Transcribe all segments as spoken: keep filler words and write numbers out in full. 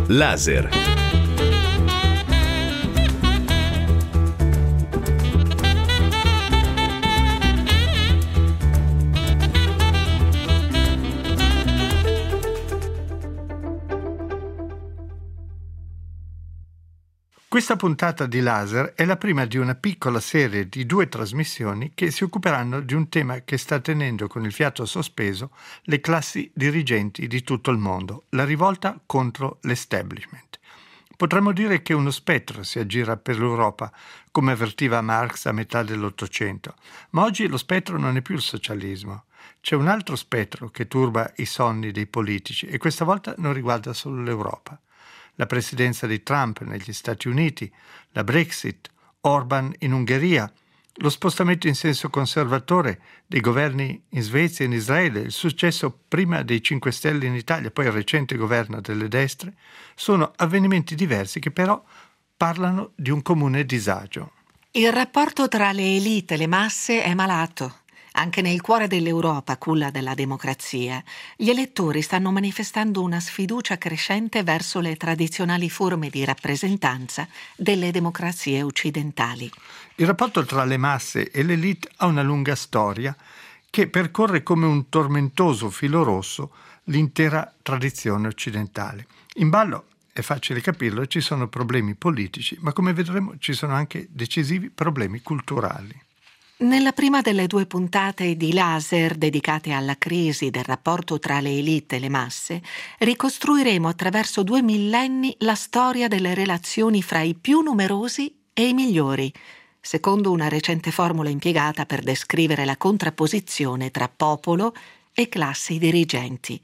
Laser. Questa puntata di Laser è la prima di una piccola serie di due trasmissioni che si occuperanno di un tema che sta tenendo con il fiato sospeso le classi dirigenti di tutto il mondo, la rivolta contro l'establishment. Potremmo dire che uno spettro si aggira per l'Europa, come avvertiva Marx a metà dell'Ottocento, ma oggi lo spettro non è più il socialismo. C'è un altro spettro che turba i sonni dei politici e questa volta non riguarda solo l'Europa. La presidenza di Trump negli Stati Uniti, la Brexit, Orban in Ungheria, lo spostamento in senso conservatore dei governi in Svezia e in Israele, il successo prima dei cinque Stelle in Italia, poi il recente governo delle destre, sono avvenimenti diversi che però parlano di un comune disagio. Il rapporto tra le elite e le masse è malato. Anche nel cuore dell'Europa, culla della democrazia, gli elettori stanno manifestando una sfiducia crescente verso le tradizionali forme di rappresentanza delle democrazie occidentali. Il rapporto tra le masse e l'elite ha una lunga storia che percorre come un tormentoso filo rosso l'intera tradizione occidentale. In ballo, è facile capirlo, ci sono problemi politici, ma come vedremo ci sono anche decisivi problemi culturali. Nella prima delle due puntate di Laser dedicate alla crisi del rapporto tra le elite e le masse, ricostruiremo attraverso due millenni la storia delle relazioni fra i più numerosi e i migliori, secondo una recente formula impiegata per descrivere la contrapposizione tra popolo e classi dirigenti.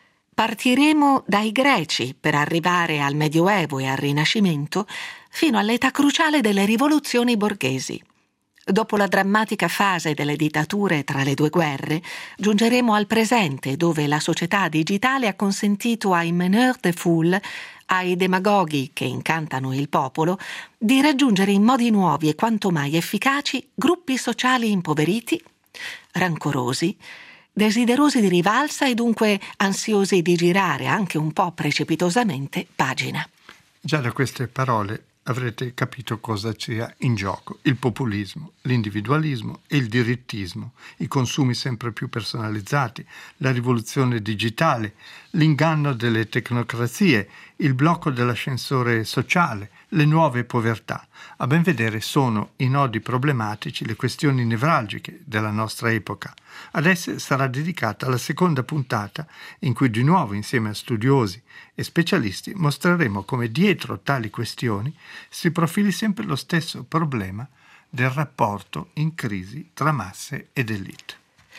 Partiremo dai Greci per arrivare al Medioevo e al Rinascimento fino all'età cruciale delle rivoluzioni borghesi. Dopo la drammatica fase delle dittature tra le due guerre, giungeremo al presente, dove la società digitale ha consentito ai meneurs de foule, ai demagoghi che incantano il popolo, di raggiungere in modi nuovi e quanto mai efficaci gruppi sociali impoveriti, rancorosi, desiderosi di rivalsa e dunque ansiosi di girare anche un po' precipitosamente pagina. Già da queste parole avrete capito cosa sia in gioco: il populismo, l'individualismo e il dirittismo, i consumi sempre più personalizzati, la rivoluzione digitale, l'inganno delle tecnocrazie, il blocco dell'ascensore sociale, le nuove povertà. A ben vedere sono i nodi problematici, le questioni nevralgiche della nostra epoca. Ad esse sarà dedicata la seconda puntata, in cui di nuovo insieme a studiosi e specialisti mostreremo come dietro tali questioni si profili sempre lo stesso problema del rapporto in crisi tra masse ed elite.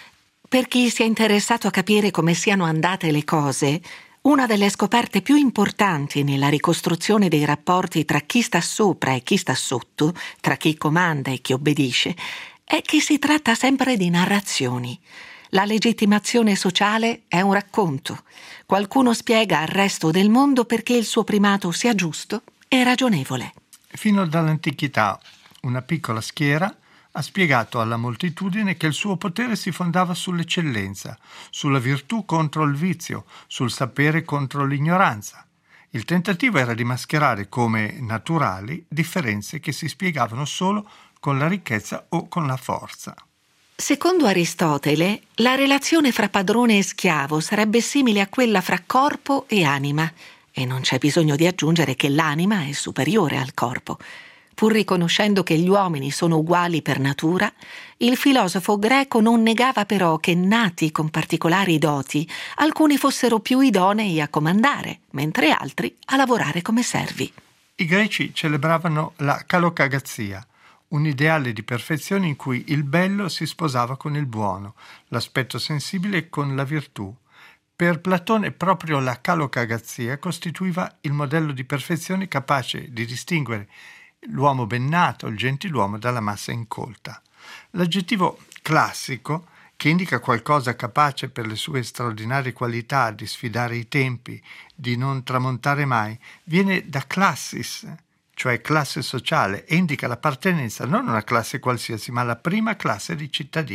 Per chi si è interessato a capire come siano andate le cose, una delle scoperte più importanti nella ricostruzione dei rapporti tra chi sta sopra e chi sta sotto, tra chi comanda e chi obbedisce, è che si tratta sempre di narrazioni. La legittimazione sociale è un racconto. Qualcuno spiega al resto del mondo perché il suo primato sia giusto e ragionevole. Fino dall'antichità, una piccola schiera ha spiegato alla moltitudine che il suo potere si fondava sull'eccellenza, sulla virtù contro il vizio, sul sapere contro l'ignoranza. Il tentativo era di mascherare come naturali differenze che si spiegavano solo con la ricchezza o con la forza. Secondo Aristotele, la relazione fra padrone e schiavo sarebbe simile a quella fra corpo e anima, e non c'è bisogno di aggiungere che l'anima è superiore al corpo. Pur riconoscendo che gli uomini sono uguali per natura, il filosofo greco non negava però che, nati con particolari doti, alcuni fossero più idonei a comandare, mentre altri a lavorare come servi. I greci celebravano la calocagazia, un ideale di perfezione in cui il bello si sposava con il buono, l'aspetto sensibile con la virtù. Per Platone proprio la calocagazia costituiva il modello di perfezione capace di distinguere l'uomo ben nato, il gentiluomo, dalla massa incolta. L'aggettivo classico, che indica qualcosa capace per le sue straordinarie qualità di sfidare i tempi, di non tramontare mai, viene da classis, cioè classe sociale, e indica l'appartenenza non a una classe qualsiasi, ma alla prima classe di cittadini.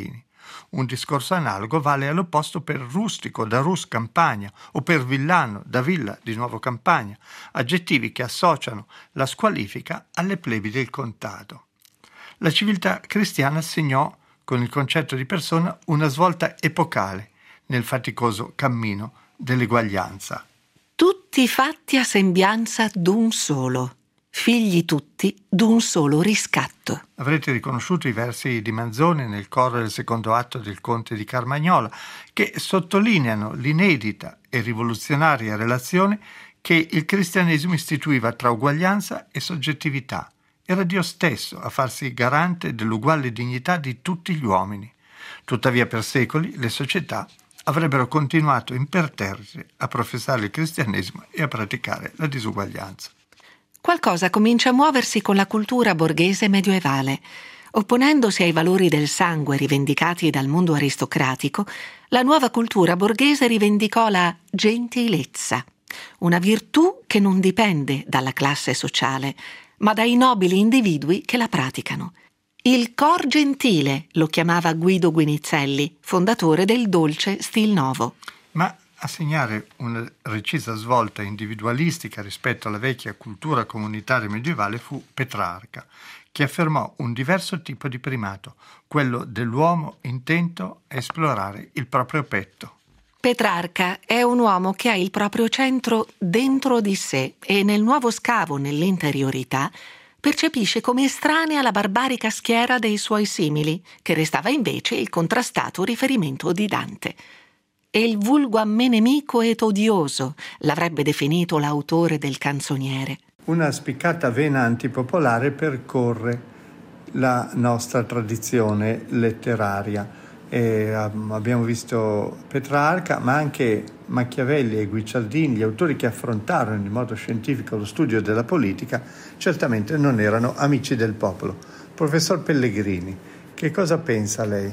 Un discorso analogo vale all'opposto per rustico, da rus campagna, o per villano, da villa, di nuovo campagna, aggettivi che associano la squalifica alle plebi del contado. La civiltà cristiana segnò, con il concetto di persona, una svolta epocale nel faticoso cammino dell'eguaglianza. Tutti fatti a sembianza d'un solo, figli tutti d'un solo riscatto. Avrete riconosciuto i versi di Manzoni nel coro del secondo atto del Conte di Carmagnola, che sottolineano l'inedita e rivoluzionaria relazione che il cristianesimo istituiva tra uguaglianza e soggettività. Era Dio stesso a farsi garante dell'uguale dignità di tutti gli uomini. Tuttavia per secoli le società avrebbero continuato imperterrite a professare il cristianesimo e a praticare la disuguaglianza. Qualcosa comincia a muoversi con la cultura borghese medioevale. Opponendosi ai valori del sangue rivendicati dal mondo aristocratico, la nuova cultura borghese rivendicò la gentilezza, una virtù che non dipende dalla classe sociale, ma dai nobili individui che la praticano. Il cor gentile lo chiamava Guido Guinizelli, fondatore del dolce Stil Novo. Ma a segnare una recisa svolta individualistica rispetto alla vecchia cultura comunitaria medievale fu Petrarca, che affermò un diverso tipo di primato, quello dell'uomo intento a esplorare il proprio petto. Petrarca è un uomo che ha il proprio centro dentro di sé e nel nuovo scavo nell'interiorità percepisce come estranea la barbarica schiera dei suoi simili, che restava invece il contrastato riferimento di Dante. E il vulgo me nemico et odioso l'avrebbe definito l'autore del Canzoniere. Una spiccata vena antipopolare percorre la nostra tradizione letteraria. E abbiamo visto Petrarca, ma anche Machiavelli e Guicciardini, gli autori che affrontarono in modo scientifico lo studio della politica, certamente non erano amici del popolo. Professor Pellegrini, che cosa pensa lei?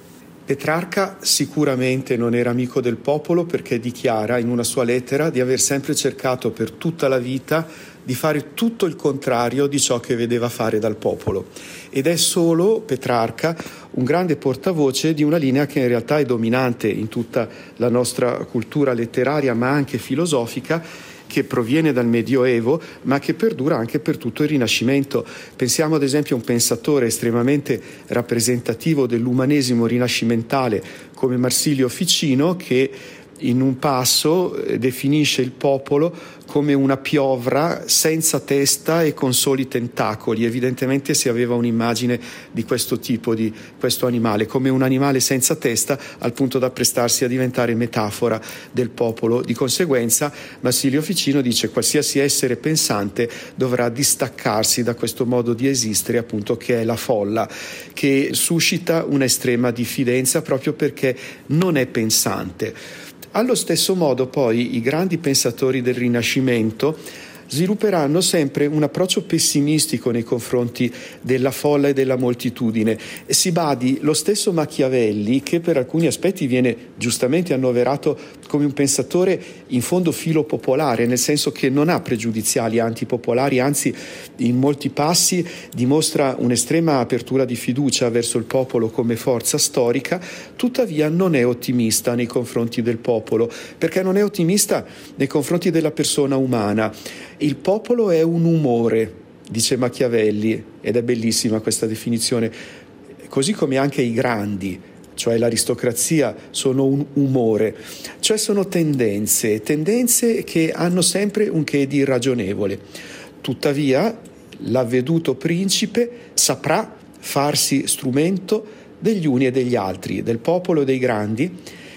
Petrarca sicuramente non era amico del popolo, perché dichiara in una sua lettera di aver sempre cercato per tutta la vita di fare tutto il contrario di ciò che vedeva fare dal popolo. Ed è solo Petrarca un grande portavoce di una linea che in realtà è dominante in tutta la nostra cultura letteraria, ma anche filosofica, che proviene dal Medioevo, ma che perdura anche per tutto il Rinascimento. Pensiamo ad esempio a un pensatore estremamente rappresentativo dell'umanesimo rinascimentale come Marsilio Ficino, che in un passo definisce il popolo come una piovra senza testa e con soli tentacoli. Evidentemente si aveva un'immagine di questo tipo, di questo animale, come un animale senza testa, al punto da prestarsi a diventare metafora del popolo. Di conseguenza Marsilio Ficino dice: qualsiasi essere pensante dovrà distaccarsi da questo modo di esistere, appunto, che è la folla, che suscita una estrema diffidenza proprio perché non è pensante. Allo stesso modo poi i grandi pensatori del Rinascimento svilupperanno sempre un approccio pessimistico nei confronti della folla e della moltitudine. Si badi, lo stesso Machiavelli, che per alcuni aspetti viene giustamente annoverato come un pensatore in fondo filopopolare, nel senso che non ha pregiudiziali antipopolari, anzi in molti passi dimostra un'estrema apertura di fiducia verso il popolo come forza storica, tuttavia non è ottimista nei confronti del popolo, perché non è ottimista nei confronti della persona umana. Il popolo è un umore, dice Machiavelli, ed è bellissima questa definizione, così come anche i grandi, cioè l'aristocrazia, sono un umore, cioè sono tendenze, tendenze che hanno sempre un che di irragionevole. Tuttavia, l'avveduto principe saprà farsi strumento degli uni e degli altri, del popolo e dei grandi,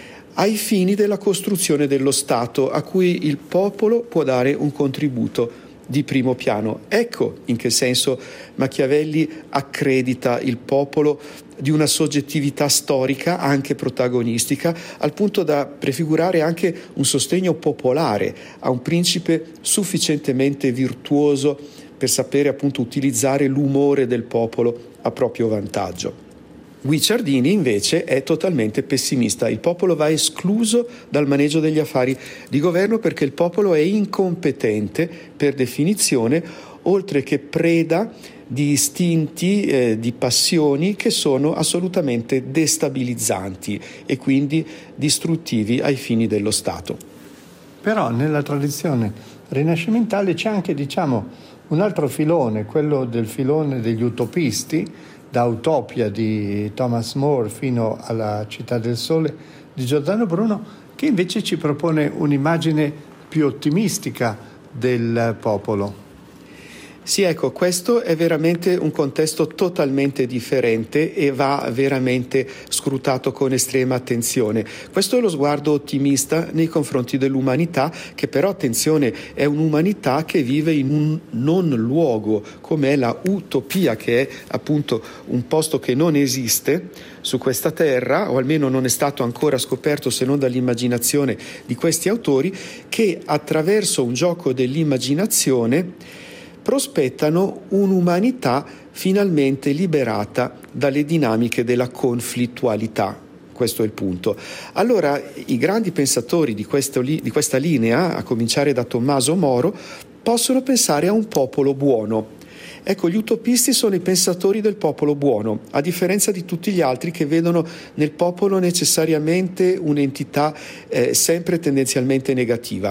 ai fini della costruzione dello Stato, a cui il popolo può dare un contributo di primo piano. Ecco in che senso Machiavelli accredita il popolo di una soggettività storica, anche protagonistica, al punto da prefigurare anche un sostegno popolare a un principe sufficientemente virtuoso per sapere appunto utilizzare l'umore del popolo a proprio vantaggio. Guicciardini invece è totalmente pessimista. Il popolo va escluso dal maneggio degli affari di governo perché il popolo è incompetente per definizione, oltre che preda di istinti, eh, di passioni che sono assolutamente destabilizzanti e quindi distruttivi ai fini dello Stato. Però nella tradizione rinascimentale c'è anche, diciamo, un altro filone, quello del filone degli utopisti, da Utopia di Thomas More fino alla Città del Sole di Giordano Bruno, che invece ci propone un'immagine più ottimistica del popolo. Sì, ecco, questo è veramente un contesto totalmente differente e va veramente scrutato con estrema attenzione. Questo è lo sguardo ottimista nei confronti dell'umanità, che però, attenzione, è un'umanità che vive in un non luogo, come è la utopia, che è appunto un posto che non esiste su questa terra, o almeno non è stato ancora scoperto se non dall'immaginazione di questi autori, che attraverso un gioco dell'immaginazione prospettano un'umanità finalmente liberata dalle dinamiche della conflittualità. Questo è il punto. Allora, i grandi pensatori di, questo, di questa linea, a cominciare da Tommaso Moro, possono pensare a un popolo buono. Ecco, gli utopisti sono i pensatori del popolo buono, a differenza di tutti gli altri che vedono nel popolo necessariamente un'entità eh, sempre tendenzialmente negativa.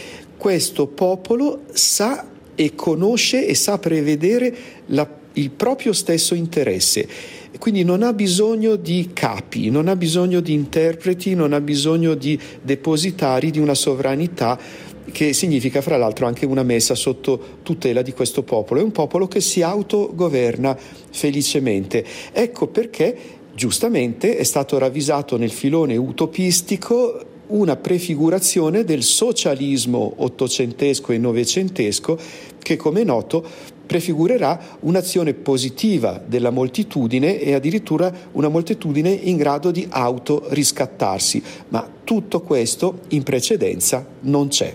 Questo popolo sa e conosce e sa prevedere la, il proprio stesso interesse. Quindi non ha bisogno di capi, non ha bisogno di interpreti, non ha bisogno di depositari di una sovranità, che significa fra l'altro anche una messa sotto tutela di questo popolo. È un popolo che si autogoverna felicemente. Ecco perché giustamente è stato ravvisato nel filone utopistico una prefigurazione del socialismo ottocentesco e novecentesco che, come è noto, prefigurerà un'azione positiva della moltitudine e addirittura una moltitudine in grado di autoriscattarsi. Ma tutto questo in precedenza non c'è.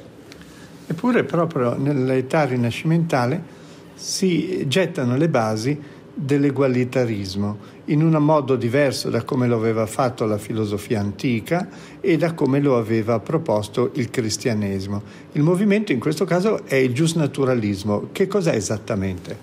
Eppure proprio nell'età rinascimentale si gettano le basi dell'egualitarismo in un modo diverso da come lo aveva fatto la filosofia antica e da come lo aveva proposto il cristianesimo. Il movimento in questo caso è il giusnaturalismo. Che cos'è esattamente?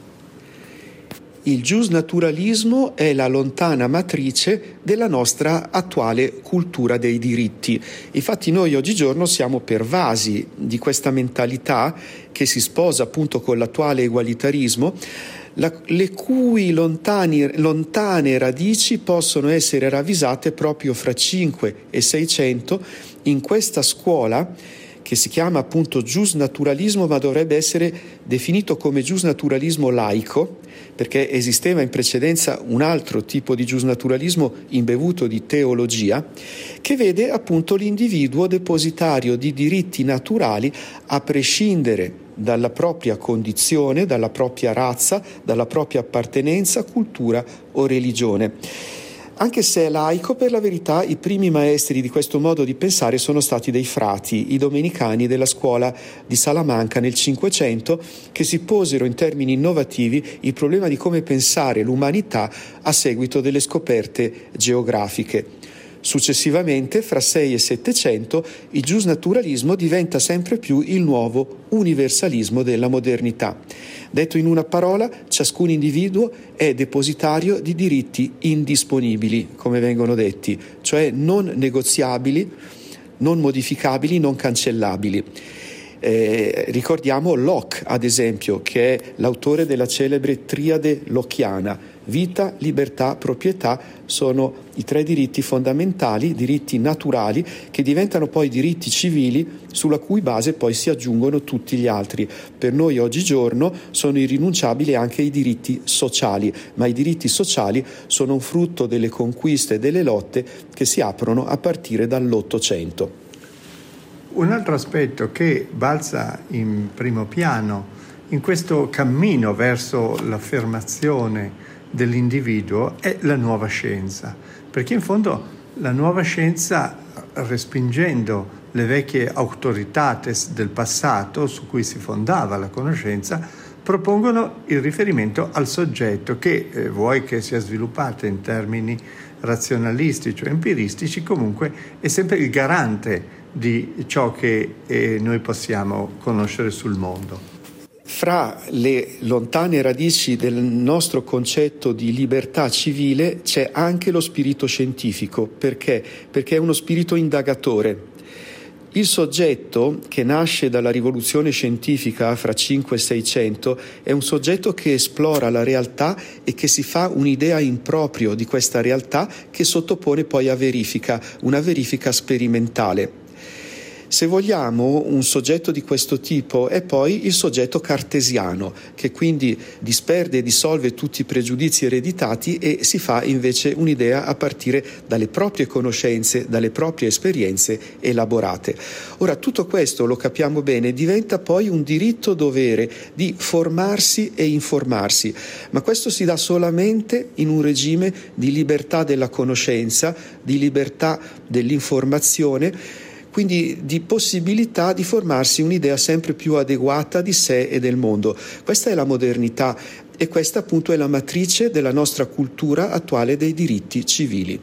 Il giusnaturalismo è la lontana matrice della nostra attuale cultura dei diritti. Infatti noi oggigiorno siamo pervasi di questa mentalità che si sposa appunto con l'attuale egualitarismo, La, le cui lontani, lontane radici possono essere ravvisate proprio fra cinque e seicento in questa scuola che si chiama appunto giusnaturalismo, ma dovrebbe essere definito come giusnaturalismo laico, perché esisteva in precedenza un altro tipo di giusnaturalismo imbevuto di teologia, che vede appunto l'individuo depositario di diritti naturali a prescindere dalla propria condizione, dalla propria razza, dalla propria appartenenza, cultura o religione. Anche se è laico, per la verità i primi maestri di questo modo di pensare sono stati dei frati, i domenicani della scuola di Salamanca nel Cinquecento, che si posero in termini innovativi il problema di come pensare l'umanità a seguito delle scoperte geografiche. Successivamente, fra sei e settecento, il giusnaturalismo diventa sempre più il nuovo universalismo della modernità. Detto in una parola, ciascun individuo è depositario di diritti indisponibili, come vengono detti, cioè non negoziabili, non modificabili, non cancellabili. Eh, ricordiamo Locke, ad esempio, che è l'autore della celebre triade locchiana. Vita, libertà, proprietà sono i tre diritti fondamentali, diritti naturali, che diventano poi diritti civili, sulla cui base poi si aggiungono tutti gli altri. Per noi oggigiorno sono irrinunciabili anche i diritti sociali, ma i diritti sociali sono un frutto delle conquiste e delle lotte che si aprono a partire dall'Ottocento. Un altro aspetto che balza in primo piano in questo cammino verso l'affermazione dell'individuo è la nuova scienza, perché in fondo la nuova scienza, respingendo le vecchie autoritates del passato su cui si fondava la conoscenza, propongono il riferimento al soggetto che, eh, vuoi che sia sviluppata in termini razionalistici o empiristici, comunque è sempre il garante di ciò che eh, noi possiamo conoscere sul mondo. Fra le lontane radici del nostro concetto di libertà civile c'è anche lo spirito scientifico. Perché? Perché è uno spirito indagatore. Il soggetto che nasce dalla rivoluzione scientifica fra cinque e seicento è un soggetto che esplora la realtà e che si fa un'idea in proprio di questa realtà che sottopone poi a verifica, una verifica sperimentale. Se vogliamo, un soggetto di questo tipo è poi il soggetto cartesiano, che quindi disperde e dissolve tutti i pregiudizi ereditati e si fa invece un'idea a partire dalle proprie conoscenze, dalle proprie esperienze elaborate. Ora, tutto questo, lo capiamo bene, diventa poi un diritto-dovere di formarsi e informarsi, ma questo si dà solamente in un regime di libertà della conoscenza, di libertà dell'informazione, quindi di possibilità di formarsi un'idea sempre più adeguata di sé e del mondo. Questa è la modernità e questa appunto è la matrice della nostra cultura attuale dei diritti civili.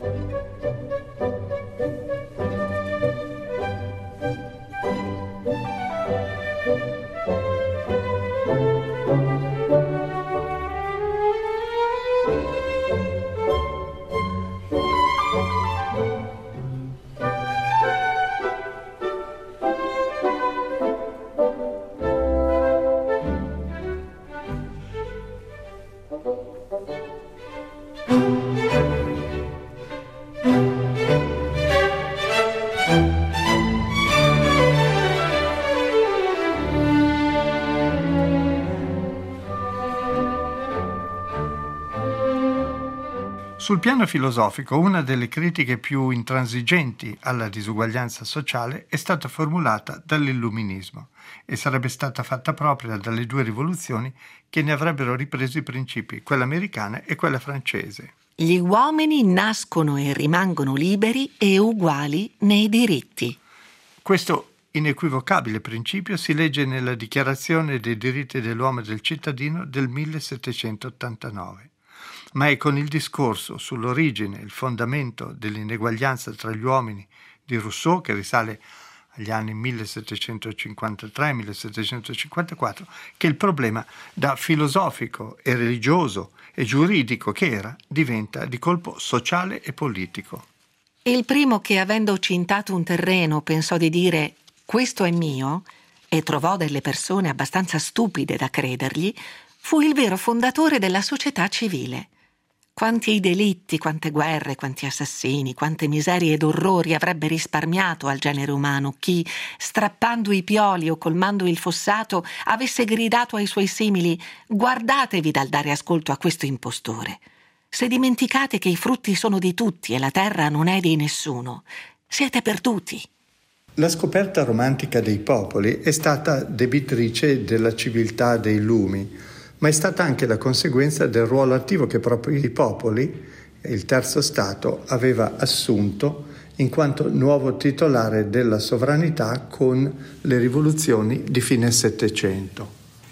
Sul piano filosofico, una delle critiche più intransigenti alla disuguaglianza sociale è stata formulata dall'illuminismo e sarebbe stata fatta propria dalle due rivoluzioni che ne avrebbero ripreso i principi, quella americana e quella francese. Gli uomini nascono e rimangono liberi e uguali nei diritti. Questo inequivocabile principio si legge nella Dichiarazione dei diritti dell'uomo e del cittadino del millesettecentottantanove. Ma è con il discorso sull'origine e il fondamento dell'ineguaglianza tra gli uomini di Rousseau, che risale agli anni millesettecentocinquantatré millesettecentocinquantaquattro, che il problema da filosofico e religioso e giuridico che era diventa di colpo sociale e politico. Il primo che, avendo cintato un terreno, pensò di dire «questo è mio» e trovò delle persone abbastanza stupide da credergli, fu il vero fondatore della società civile. Quanti delitti, quante guerre, quanti assassini, quante miserie ed orrori avrebbe risparmiato al genere umano chi, strappando i pioli o colmando il fossato, avesse gridato ai suoi simili «guardatevi dal dare ascolto a questo impostore. Se dimenticate che i frutti sono di tutti e la terra non è di nessuno, siete perduti». La scoperta romantica dei popoli è stata debitrice della civiltà dei lumi, ma è stata anche la conseguenza del ruolo attivo che proprio i popoli, il terzo Stato, aveva assunto in quanto nuovo titolare della sovranità con le rivoluzioni di fine Settecento.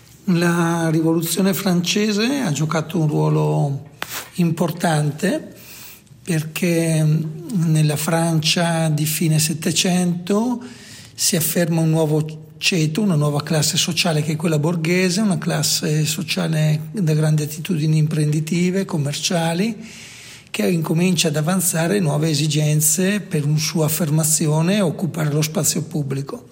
La rivoluzione francese ha giocato un ruolo importante perché nella Francia di fine Settecento si afferma un nuovo ceto, una nuova classe sociale che è quella borghese, una classe sociale da grandi attitudini imprenditive, commerciali, che incomincia ad avanzare nuove esigenze per una sua affermazione e occupare lo spazio pubblico.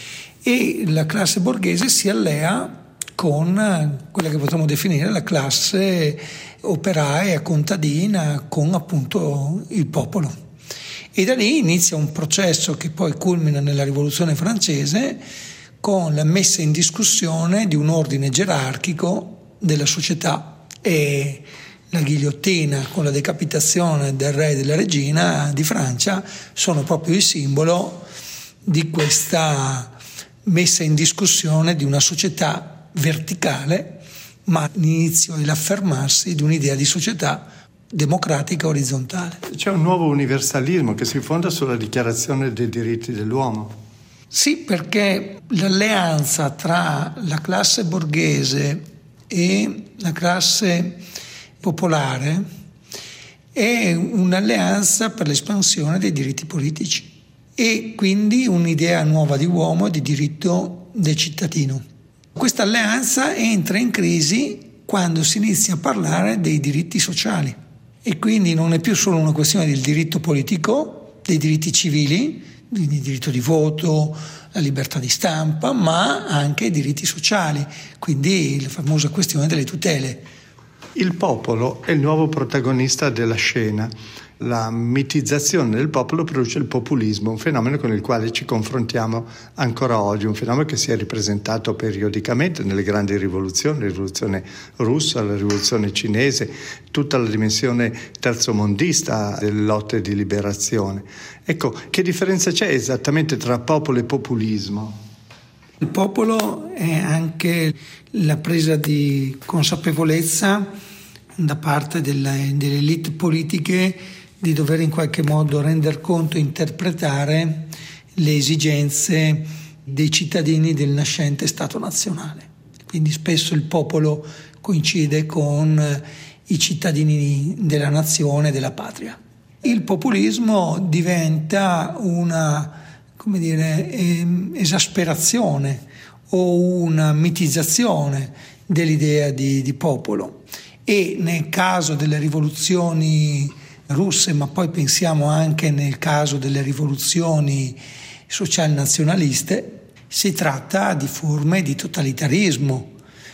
E la classe borghese si allea con quella che potremmo definire la classe operaia, contadina, con appunto il popolo. E da lì inizia un processo che poi culmina nella Rivoluzione francese con la messa in discussione di un ordine gerarchico della società, e la ghigliottina con la decapitazione del re e della regina di Francia sono proprio il simbolo di questa messa in discussione di una società verticale, ma l'inizio e l'affermarsi di un'idea di società democratica orizzontale. C'è un nuovo universalismo che si fonda sulla Dichiarazione dei diritti dell'uomo. Sì, perché l'alleanza tra la classe borghese e la classe popolare è un'alleanza per l'espansione dei diritti politici e quindi un'idea nuova di uomo e di diritto del cittadino. Questa alleanza entra in crisi quando si inizia a parlare dei diritti sociali e quindi non è più solo una questione del diritto politico, dei diritti civili, il diritto di voto, la libertà di stampa, ma anche i diritti sociali, quindi la famosa questione delle tutele. Il popolo è il nuovo protagonista della scena. La mitizzazione del popolo produce il populismo, un fenomeno con il quale ci confrontiamo ancora oggi, un fenomeno che si è ripresentato periodicamente nelle grandi rivoluzioni, la rivoluzione russa, la rivoluzione cinese, tutta la dimensione terzomondista delle lotte di liberazione. Ecco, che differenza c'è esattamente tra popolo e populismo? Il popolo è anche la presa di consapevolezza da parte delle, delle elite politiche di dover in qualche modo render conto e interpretare le esigenze dei cittadini del nascente Stato nazionale. Quindi spesso il popolo coincide con i cittadini della nazione, della patria. Il populismo diventa una, come dire, esasperazione o una mitizzazione dell'idea di, di popolo. E nel caso delle rivoluzioni russe, ma poi pensiamo anche nel caso delle rivoluzioni sociali nazionaliste, si tratta di forme di totalitarismo,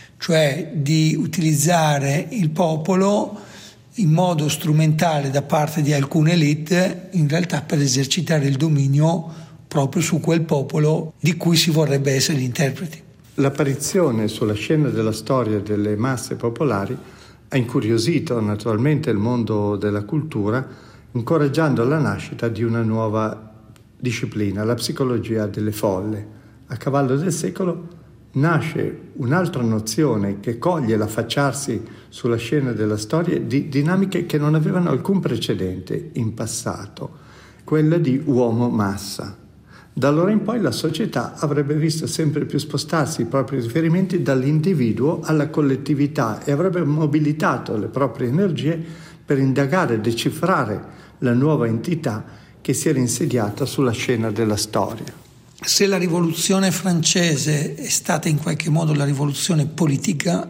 cioè di utilizzare il popolo in modo strumentale da parte di alcune elite, in realtà per esercitare il dominio proprio su quel popolo di cui si vorrebbe essere gli interpreti. L'apparizione sulla scena della storia delle masse popolari ha incuriosito naturalmente il mondo della cultura, incoraggiando la nascita di una nuova disciplina, la psicologia delle folle. A cavallo del secolo nasce un'altra nozione che coglie l'affacciarsi sulla scena della storia di dinamiche che non avevano alcun precedente in passato, quella di uomo massa. Da allora in poi la società avrebbe visto sempre più spostarsi i propri riferimenti dall'individuo alla collettività e avrebbe mobilitato le proprie energie per indagare e decifrare la nuova entità che si era insediata sulla scena della storia. Se la rivoluzione francese è stata in qualche modo la rivoluzione politica,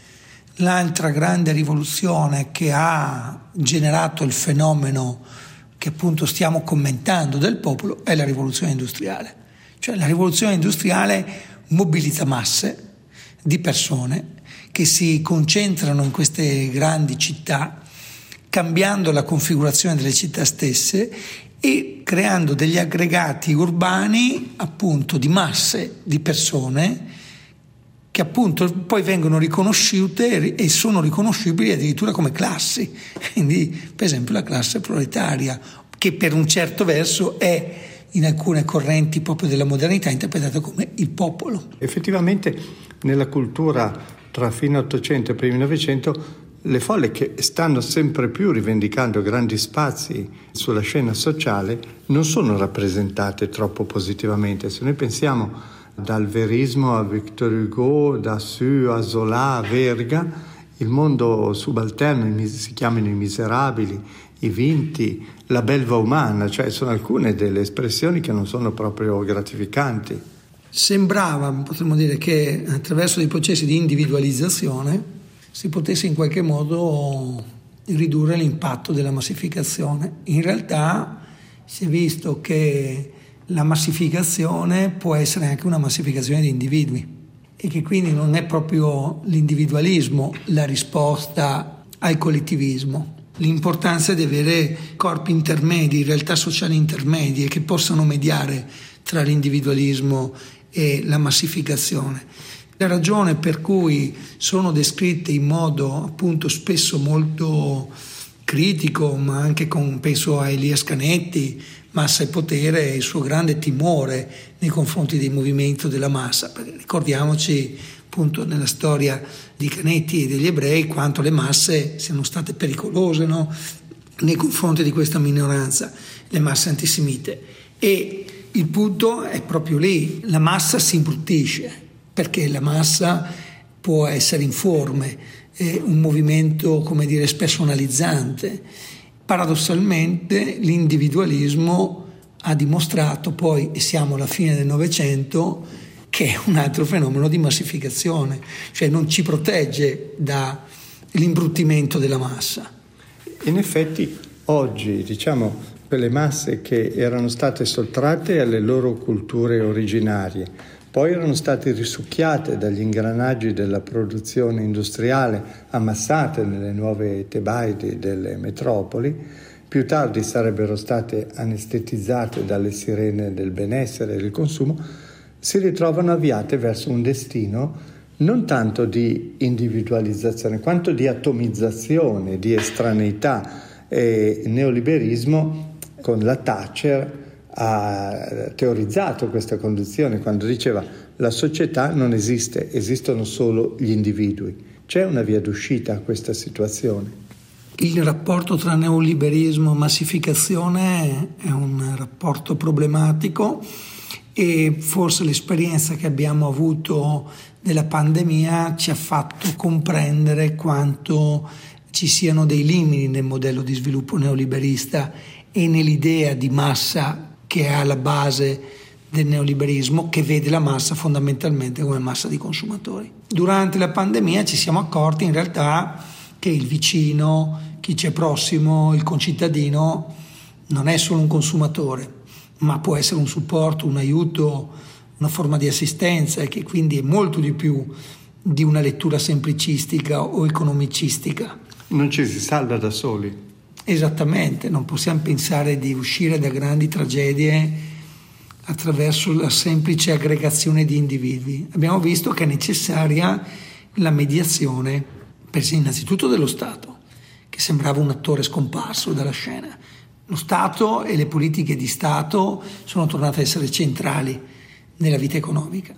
l'altra grande rivoluzione che ha generato il fenomeno che appunto stiamo commentando del popolo è la rivoluzione industriale. Cioè la rivoluzione industriale mobilita masse di persone che si concentrano in queste grandi città, cambiando la configurazione delle città stesse e creando degli aggregati urbani appunto di masse di persone che appunto poi vengono riconosciute e sono riconoscibili addirittura come classi. Quindi per esempio la classe proletaria, che per un certo verso è in alcune correnti proprio della modernità interpretata come il popolo. Effettivamente nella cultura tra fine Ottocento e primi Novecento le folle, che stanno sempre più rivendicando grandi spazi sulla scena sociale, non sono rappresentate troppo positivamente. Se noi pensiamo dal verismo a Victor Hugo, da Sue a Zola a Verga, il mondo subalterno si chiamano i miserabili, i vinti, la belva umana, cioè sono alcune delle espressioni che non sono proprio gratificanti. Sembrava, potremmo dire, che attraverso dei processi di individualizzazione si potesse in qualche modo ridurre l'impatto della massificazione. In realtà si è visto che la massificazione può essere anche una massificazione di individui e che quindi non è proprio l'individualismo la risposta al collettivismo. L'importanza di avere corpi intermedi, realtà sociali intermedie che possano mediare tra l'individualismo e la massificazione. La ragione per cui sono descritte in modo appunto spesso molto critico, ma anche con, penso a Elias Canetti, Massa e potere, e il suo grande timore nei confronti del movimento della massa, perché ricordiamoci appunto nella storia di Canetti e degli ebrei quanto le masse siano state pericolose, no? Nei confronti di questa minoranza, le masse antisemite. E il punto è proprio lì, la massa si imbruttisce, perché la massa può essere informe, è un movimento, come dire, spersonalizzante. Paradossalmente l'individualismo ha dimostrato poi, e siamo alla fine del Novecento, che è un altro fenomeno di massificazione, cioè non ci protegge dall'imbruttimento della massa. In effetti oggi, diciamo, quelle masse che erano state sottratte alle loro culture originarie, poi erano state risucchiate dagli ingranaggi della produzione industriale, ammassate nelle nuove tebaidi delle metropoli, più tardi sarebbero state anestetizzate dalle sirene del benessere e del consumo, si ritrovano avviate verso un destino non tanto di individualizzazione quanto di atomizzazione, di estraneità e neoliberismo. Con la Thatcher ha teorizzato questa condizione quando diceva la società non esiste, esistono solo gli individui. C'è una via d'uscita a questa situazione? Il rapporto tra neoliberismo e massificazione è un rapporto problematico e forse l'esperienza che abbiamo avuto della pandemia ci ha fatto comprendere quanto ci siano dei limiti nel modello di sviluppo neoliberista e nell'idea di massa che è alla base del neoliberismo, che vede la massa fondamentalmente come massa di consumatori. Durante la pandemia ci siamo accorti in realtà che il vicino, chi c'è prossimo, il concittadino non è solo un consumatore, ma può essere un supporto, un aiuto, una forma di assistenza, e che quindi è molto di più di una lettura semplicistica o economicistica. Non ci si salva da soli. Esattamente, non possiamo pensare di uscire da grandi tragedie attraverso la semplice aggregazione di individui. Abbiamo visto che è necessaria la mediazione, per innanzitutto dello Stato, che sembrava un attore scomparso dalla scena. Lo Stato e le politiche di Stato sono tornate a essere centrali nella vita economica.